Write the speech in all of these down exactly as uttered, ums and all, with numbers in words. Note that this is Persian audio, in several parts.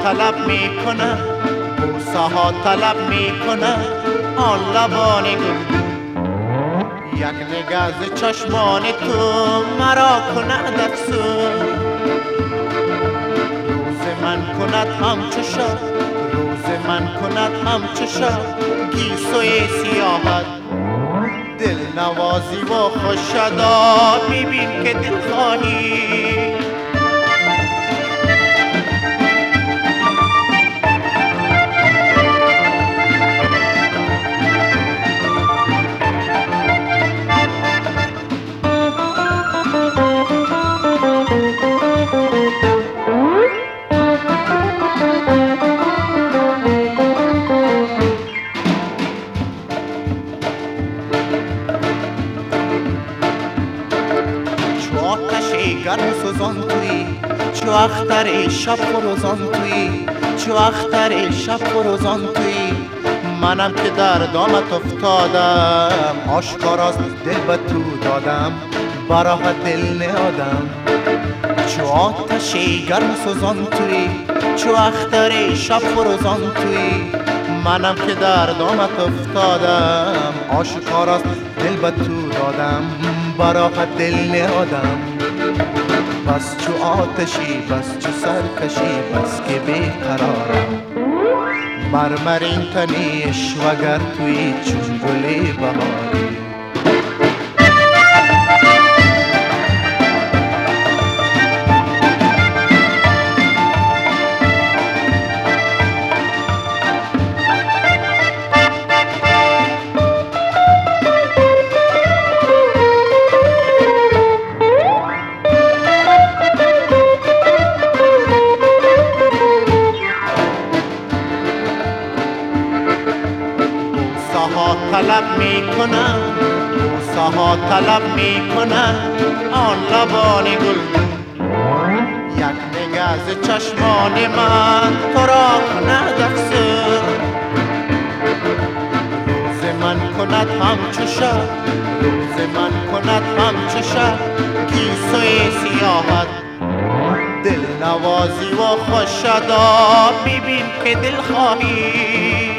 طلب میکنم، بوسه ها طلب میکنم آن لبان گل. یک نگاه ز چشمان تو مرا کند افسون، روز من کند همچو شب، روز من کند همچو شب گیسوی سیاحت. دل نوازی و خوشدا ببین که دل خواهی، گرم سوزان توی چو اختر شب فروزان توی، چو اختر شب فروزان توی. منم که در دامت افتادم، آشکاراست دل به تو دادم، براه دل نهادم. چو آتش گرم سوزان توی چو اختر شب فروزان توی. منم که در دامت افتادم، آشکاراست دل به تو دادم، براه دل نهادم. بس چو آتشی بس چو سرکشی بس که بیقرارم، مرمرین تنیش وگر توی چون گل بهاری. طلب میکنم، بوسه ها طلب میکنم آن لبان گل. یک نگاه ز چشمان من تو را کند افسون، روز من کند همچو شب، روز من کند همچو شب گیسوی سیاحت. دل نوازی و خوشدا ببین که دل خواهی،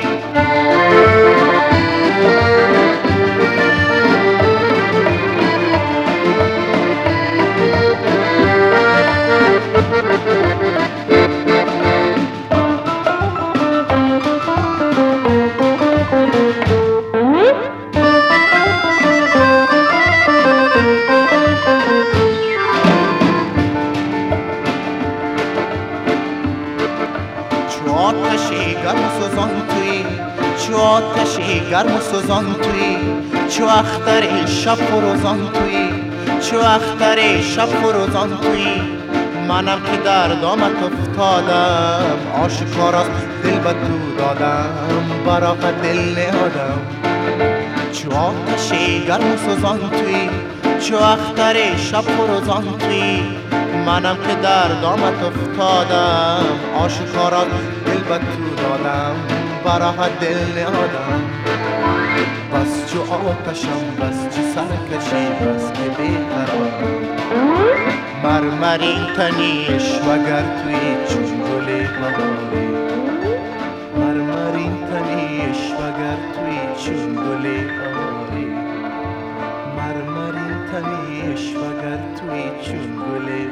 چو آتشی گرم سوزان توی چو آتشی گرم سوزان توی. چو اختر شب فروزان توی چو اختر شب فروزان توی. منم که در دامت افتادم، آشکاراست دل به تو دادم، براه دل نهادم. چو آتشی گرم سوزان توی چو اختر شب فروزان توی. منم که در دامت افتادم، آشکارا دل به تو دادم، براه دل نهادم. بس چو آتشم بس چو سرکشی بس که بیقرارم، مرمرین تنیش وگر توی چون گل بهاری. مرمرین تنیش وگر توی چون گل بهاری، مرمرین تنیش وگر توی چون گل